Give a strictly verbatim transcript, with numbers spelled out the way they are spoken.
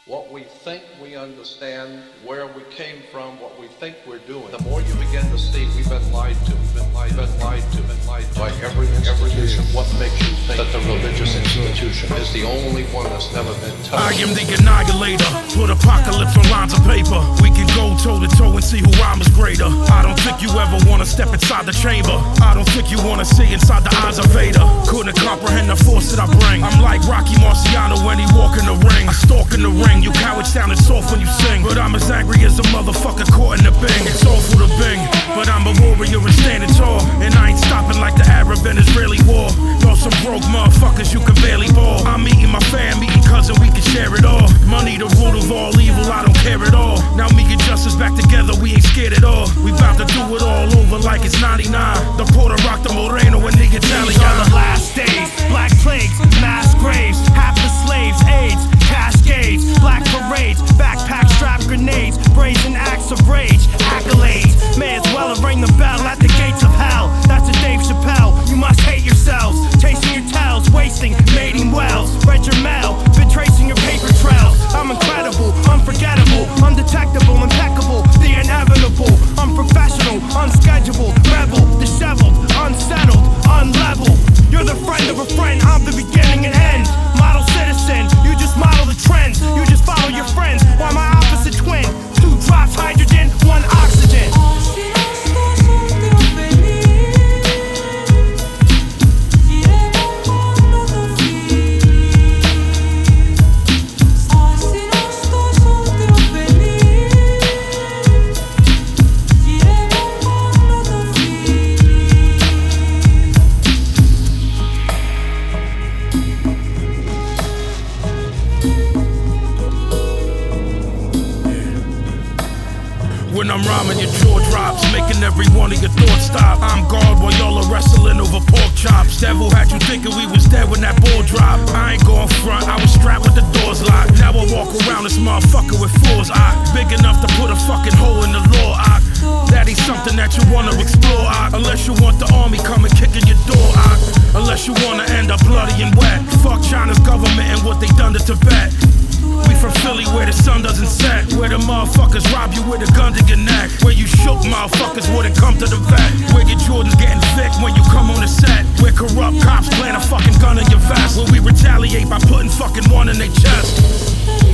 what we think we understand, where we came from, what we think we're doing, the more you begin to see we've been lied to, we've been lied, been lied to, been lied to by every institution. What makes you think that the religious institution is the only one that's never been touched? I am the annihilator, put apocalypse on lines of paper. We can go toe to toe and see who rhyme is greater. I don't think you ever wanna step inside the chamber. I don't think you wanna see inside the eyes of Vader. Couldn't comprehend the force that I bring. I'm like Rocky Marciano when he walk in the ring. I stalk in the ring. You cowards sounded soft when you sing, but I'm as angry as a motherfucker caught in the bing. It's awful to bing, but I'm a warrior and standing tall, and I ain't stopping like the Arab and Israeli war. Know some broke motherfuckers you can barely ball. I'm eating my fam, eating cousin, we can share it all. Money the root of all evil, I don't care at all. Now me and Justice back together, we ain't scared at all. We bout to do it all over like it's ninety-nine. The Puerto Rock, the Moreno, and the Italian. These are the last days, black plagues, mass graves, half the slaves, AIDS, cascades, black parades, backpack strap grenades, brazen acts of rage, accolades. May as well have rang the bell at the gates of hell. That's a Dave Chappelle. You must hate yourselves, chasing your tails, wasting mating wells. Read your mail, been tracing your paper trails. I'm incredible, unforgettable, undetectable, impeccable, the inevitable, unprofessional, unscheduled, rebel, disheveled, unsettled, unlevel. You're the friend of a friend, I'm the beginning and end. Model citizen, you just model the trends. You just follow your friends, while my opposite twin. Two drops hydrogen, one oxygen. When I'm rhyming, your jaw drops, making every one of your thoughts stop. I'm God while y'all are wrestling over pork chops. Devil had you thinking we was dead when that ball dropped. I ain't going front, I was strapped with the doors locked. Now I walk around this motherfucker with fours, I big enough to put a fucking hole in the law, I that ain't something that you wanna explore, I unless you want the army coming kicking your door, I unless you wanna end up bloody and wet. Fuck China's government and what they done to Tibet. We from Philly where the sun doesn't set, where the motherfuckers rob you with a gun to your neck, where you shook motherfuckers wouldn't come to the vet, where your Jordans getting thick when you come on the set, where corrupt cops plant a fucking gun in your vest, where we retaliate by putting fucking one in their chest.